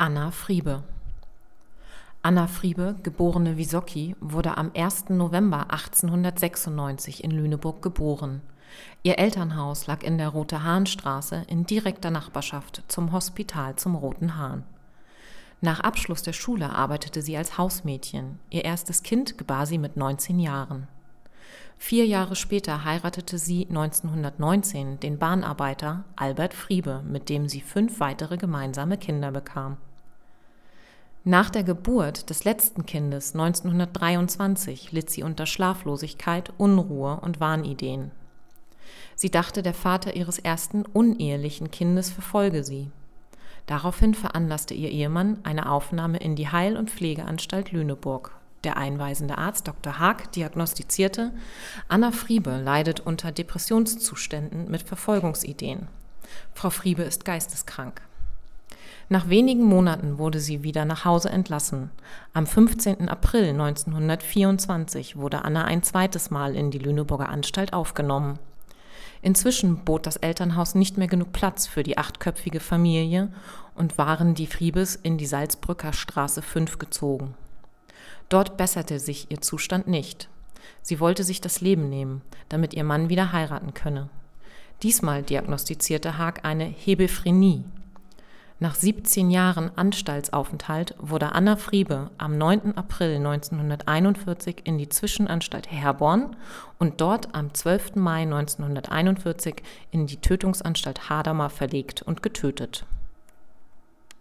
Anna Friebe. Anna Friebe, geborene Wysocki, wurde am 1. November 1896 in Lüneburg geboren. Ihr Elternhaus lag in der Rote-Hahn-Straße in direkter Nachbarschaft zum Hospital zum Roten Hahn. Nach Abschluss der Schule arbeitete sie als Hausmädchen. Ihr erstes Kind gebar sie mit 19 Jahren. 4 Jahre später heiratete sie 1919 den Bahnarbeiter Albert Friebe, mit dem sie 5 weitere gemeinsame Kinder bekam. Nach der Geburt des letzten Kindes 1923 litt sie unter Schlaflosigkeit, Unruhe und Wahnideen. Sie dachte, der Vater ihres ersten unehelichen Kindes verfolge sie. Daraufhin veranlasste ihr Ehemann eine Aufnahme in die Heil- und Pflegeanstalt Lüneburg. Der einweisende Arzt Dr. Haag diagnostizierte, Anna Friebe leidet unter Depressionszuständen mit Verfolgungsideen. Frau Friebe ist geisteskrank. Nach wenigen Monaten wurde sie wieder nach Hause entlassen. Am 15. April 1924 wurde Anna ein zweites Mal in die Lüneburger Anstalt aufgenommen. Inzwischen bot das Elternhaus nicht mehr genug Platz für die 8-köpfige Familie und waren die Friebes in die Salzbrücker Straße 5 gezogen. Dort besserte sich ihr Zustand nicht. Sie wollte sich das Leben nehmen, damit ihr Mann wieder heiraten könne. Diesmal diagnostizierte Haag eine Hebephrenie. Nach 17 Jahren Anstaltsaufenthalt wurde Anna Friebe am 9. April 1941 in die Zwischenanstalt Herborn und dort am 12. Mai 1941 in die Tötungsanstalt Hadamar verlegt und getötet.